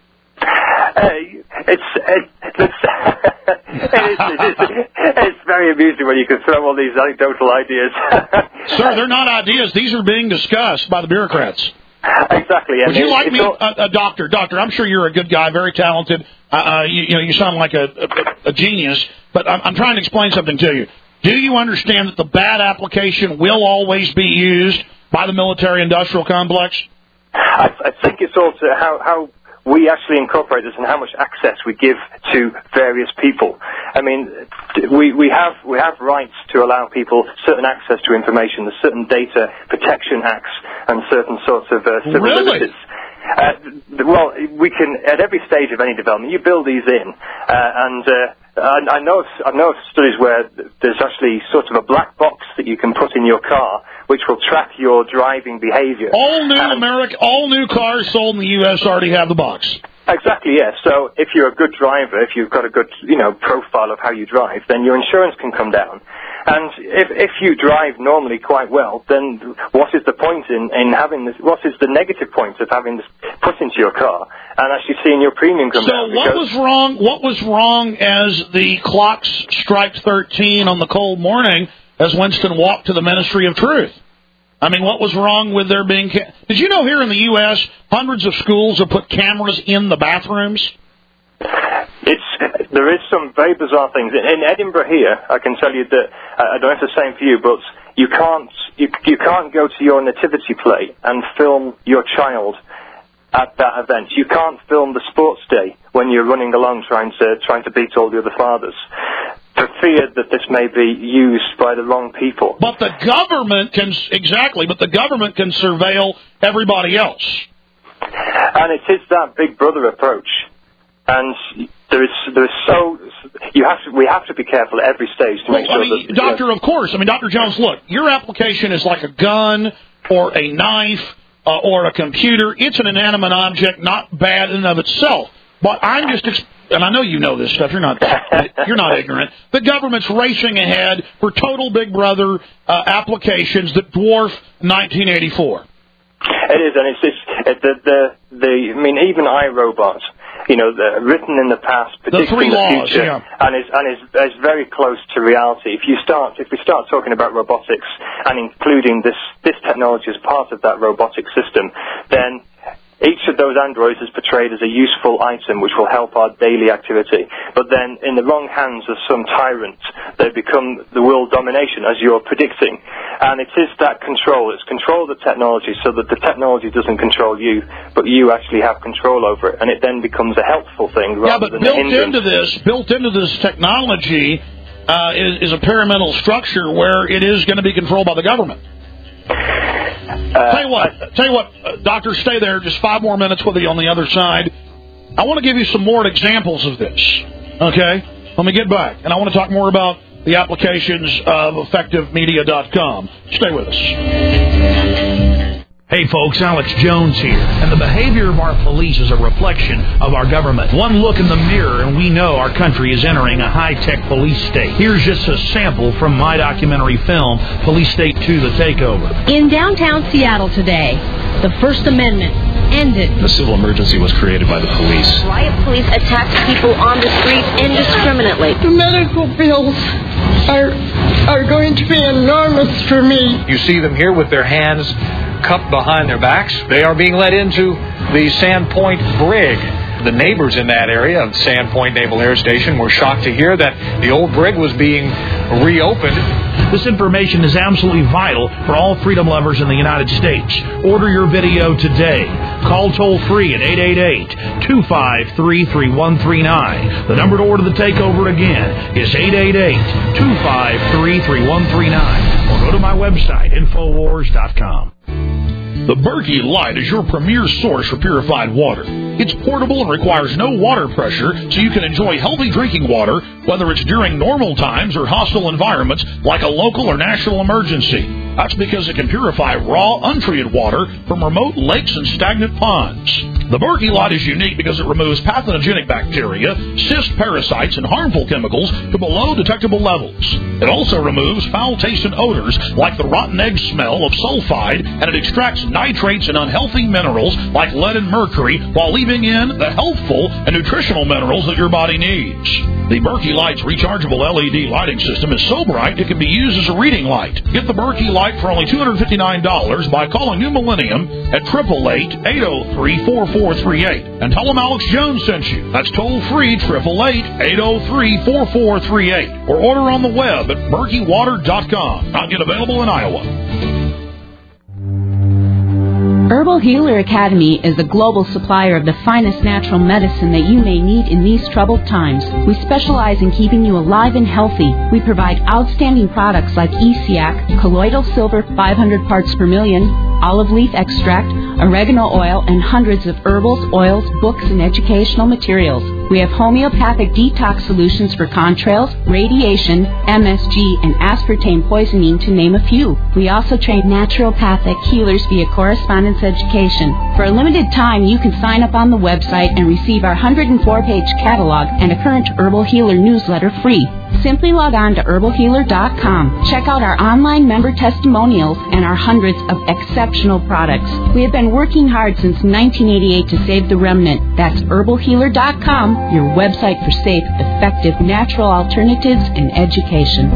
It's very amusing when you can throw all these anecdotal ideas. Sir, they're not ideas. These are being discussed by the bureaucrats. Exactly. Would you like me, a doctor? Doctor, I'm sure you're a good guy, very talented. You sound like a genius. But I'm trying to explain something to you. Do you understand that the bad application will always be used by the military-industrial complex? I think it's also how we actually incorporate this and how much access we give to various people. I mean, we have rights to allow people certain access to information. There's certain data protection acts and certain sorts of civil liberties. Well, we can, at every stage of any development, you build these in, and I know of studies where there's actually sort of a black box that you can put in your car, which will track your driving behavior. All new cars sold in the U.S. already have the box. Exactly, yes. So if you're a good driver, if you've got a good, profile of how you drive, then your insurance can come down. And if you drive normally quite well, then what is the point in having this? What is the negative point of having this put into your car and actually seeing your premium come down? So what was wrong as the clocks strike 13 on the cold morning as Winston walked to the Ministry of Truth? I mean, what was wrong with there being... Did you know here in the U.S., hundreds of schools have put cameras in the bathrooms? There is some very bizarre things. In Edinburgh here, I can tell you that, I don't know if it's the same for you, but you can't go to your nativity play and film your child at that event. You can't film the sports day when you're running along trying to beat all the other fathers. For fear that this may be used by the wrong people. But the government can surveil everybody else. And it is that Big Brother approach. And we have to be careful at every stage to make sure that... Doctor, of course. Dr. Jones, look, your application is like a gun or a knife or a computer. It's an inanimate object, not bad in and of itself. But I'm just... And I know you know this stuff. You're not ignorant. The government's racing ahead for total Big Brother applications that dwarf 1984. It is, and even iRobot, written in the past, predicting the future, yeah. and is very close to reality. If we start talking about robotics and including this technology as part of that robotic system, then each of those androids is portrayed as a useful item which will help our daily activity. But then, in the wrong hands of some tyrant, they become the world domination, as you're predicting. And it is that control. It's control of the technology so that the technology doesn't control you, but you actually have control over it. And it then becomes a helpful thing rather than a hindrance. Built into this technology is a pyramidal structure where it is going to be controlled by the government. Tell you what, Doctor, stay there. Just 5 more minutes with you on the other side. I want to give you some more examples of this. Okay? Let me get back. And I want to talk more about the applications of EffectiveMedia.com. Stay with us. Hey folks, Alex Jones here, and the behavior of our police is a reflection of our government. One look in the mirror and we know our country is entering a high-tech police state. Here's just a sample from my documentary film, Police State 2, The Takeover. In downtown Seattle today, the First Amendment ended. The civil emergency was created by the police. Riot police attacked people on the street indiscriminately. The medical bills are going to be enormous for me. You see them here with their hands cupped behind their backs. They are being led into the Sandpoint brig. The neighbors in that area of Sandpoint Naval Air Station were shocked to hear that the old brig was being reopened. This information is absolutely vital for all freedom lovers in the United States. Order your video today. Call toll-free at 888-253-3139. The number to order The Takeover again is 888-253-3139. Or go to my website, Infowars.com. The Berkey Light is your premier source for purified water. It's portable and requires no water pressure, so you can enjoy healthy drinking water, whether it's during normal times or hostile environments like a local or national emergency. That's because it can purify raw, untreated water from remote lakes and stagnant ponds. The Berkey Light is unique because it removes pathogenic bacteria, cyst parasites, and harmful chemicals to below detectable levels. It also removes foul-tasting odors like the rotten egg smell of sulfide, and it extracts nitrates and unhealthy minerals like lead and mercury while leaving in the healthful and nutritional minerals that your body needs. The Berkey Light's rechargeable LED lighting system is so bright it can be used as a reading light. Get the Berkey Light for only $259 by calling New Millennium at 888-803-4438 and tell them Alex Jones sent you. That's toll-free 888-803-4438 or order on the web at BerkeyWater.com. Not yet available in Iowa. Herbal Healer Academy is a global supplier of the finest natural medicine that you may need in these troubled times. We specialize in keeping you alive and healthy. We provide outstanding products like ESEAC, colloidal silver 500 parts per million, olive leaf extract, oregano oil, and hundreds of herbals, oils, books, and educational materials. We have homeopathic detox solutions for contrails, radiation, MSG, and aspartame poisoning, to name a few. We also train naturopathic healers via correspondence education. For a limited time, you can sign up on the website and receive our 104-page catalog and a current Herbal Healer newsletter free. Simply log on to herbalhealer.com. Check out our online member testimonials and our hundreds of exceptional products. We have been working hard since 1988 to save the remnant. That's herbalhealer.com, your website for safe, effective, natural alternatives and education.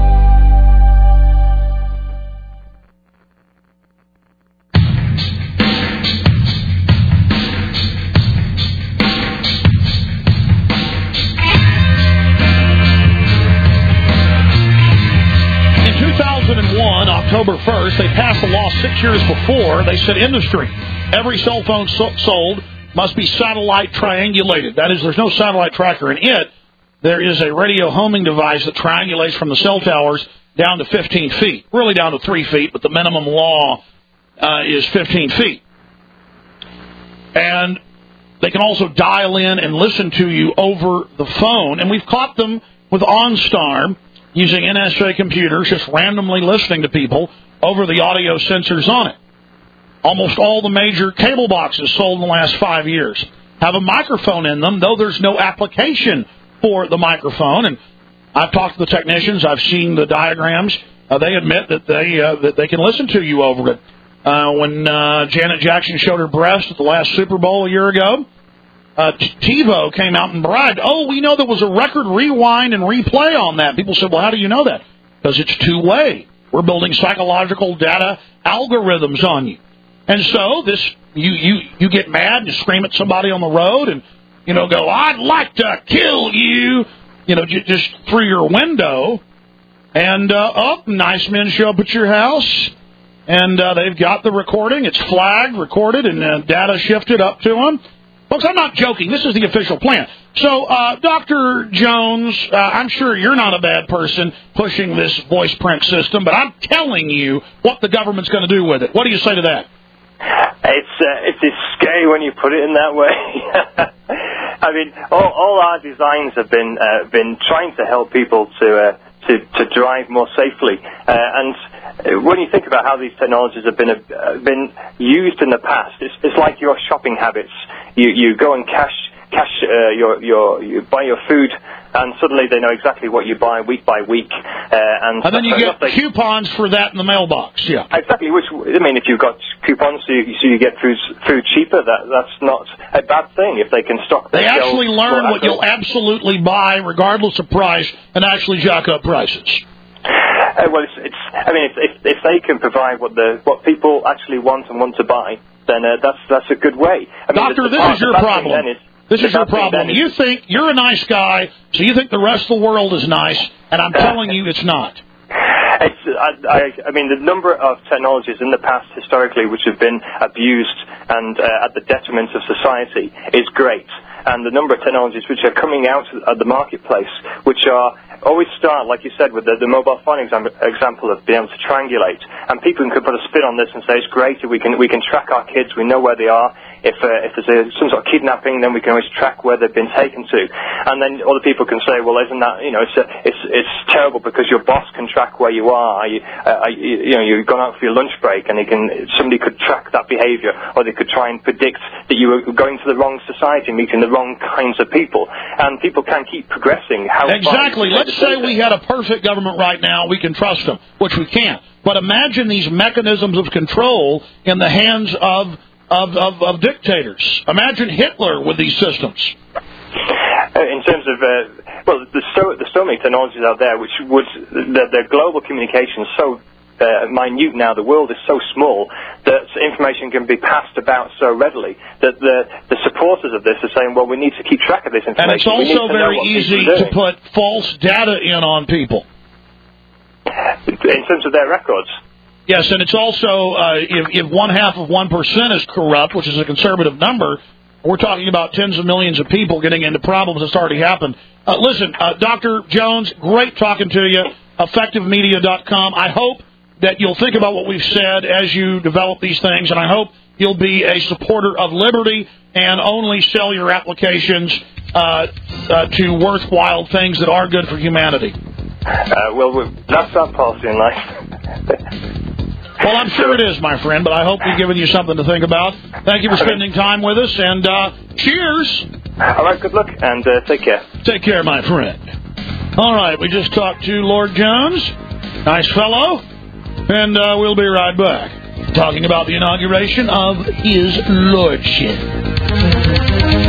October 1st, they passed a law 6 years before. They said industry. Every cell phone sold must be satellite triangulated. That is, there's no satellite tracker in it, there is a radio homing device that triangulates from the cell towers down to 15 feet, really down to 3 feet, but the minimum law is 15 feet. And they can also dial in and listen to you over the phone. And we've caught them with OnStar using NSA computers, just randomly listening to people over the audio sensors on it. Almost all the major cable boxes sold in the last 5 years have a microphone in them, though there's no application for the microphone. And I've talked to the technicians. I've seen the diagrams. They admit that they can listen to you over it. When Janet Jackson showed her breast at the last Super Bowl a year ago, TiVo came out and bragged, we know there was a record rewind and replay on that. People said, well, how do you know that? Because it's two-way. We're building psychological data algorithms on you. And so this, you get mad and you scream at somebody on the road and, go, I'd like to kill you, just through your window. And, nice men show up at your house. And they've got the recording. It's flagged, recorded, and data shifted up to them. Folks, I'm not joking. This is the official plan. So, Dr. Jones, I'm sure you're not a bad person pushing this voice print system, but I'm telling you what the government's going to do with it. What do you say to that? It's scary when you put it in that way. I mean, all our designs have been trying to help people to drive more safely, and when you think about how these technologies have been used in the past, it's like your shopping habits. You go and you buy your food, and suddenly they know exactly what you buy week by week. And then you get coupons for that in the mailbox. Yeah, exactly. Which, I mean, if you've got coupons so you get food cheaper, that's not a bad thing if they can stock their shelves. They actually learn what you'll absolutely buy, regardless of price, and actually jack up prices. Well, if they can provide what people actually want and want to buy, then that's a good way. I mean, Doctor, this is your problem. This is your problem. You think you're a nice guy, so you think the rest of the world is nice, and I'm telling you it's not. I mean, the number of technologies in the past, historically, which have been abused and at the detriment of society is great. And the number of technologies which are coming out at the marketplace, which always start, like you said, with the mobile phone example of being able to triangulate. And people can put a spin on this and say, it's great, we can track our kids, we know where they are. If there's some sort of kidnapping, then we can always track where they've been taken to. And then other people can say, well, isn't that, it's terrible because your boss can track where you are. You've gone out for your lunch break, and somebody could track that behavior, or they could try and predict that you were going to the wrong society, meeting the wrong kinds of people. And people can keep progressing. Exactly. Let's say we had a perfect government right now. We can trust them, which we can't. But imagine these mechanisms of control in the hands of dictators. Imagine Hitler with these systems. In terms of, there's so many technologies out there which the global communication is so minute now, the world is so small that information can be passed about so readily that the supporters of this are saying, well, we need to keep track of this information. And it's also very easy to put false data in on people. In terms of their records. Yes, and it's also, if 0.5% is corrupt, which is a conservative number, we're talking about tens of millions of people getting into problems that's already happened. Listen, Dr. Jones, great talking to you. EffectiveMedia.com. I hope that you'll think about what we've said as you develop these things, and I hope you'll be a supporter of liberty and only sell your applications to worthwhile things that are good for humanity. That's our policy in life. Well, I'm sure it is, my friend, but I hope we've given you something to think about. Thank you for spending time with us, and cheers. All right, good luck, and take care. Take care, my friend. All right, we just talked to Lord Jones. Nice fellow. And we'll be right back, talking about the inauguration of his lordship.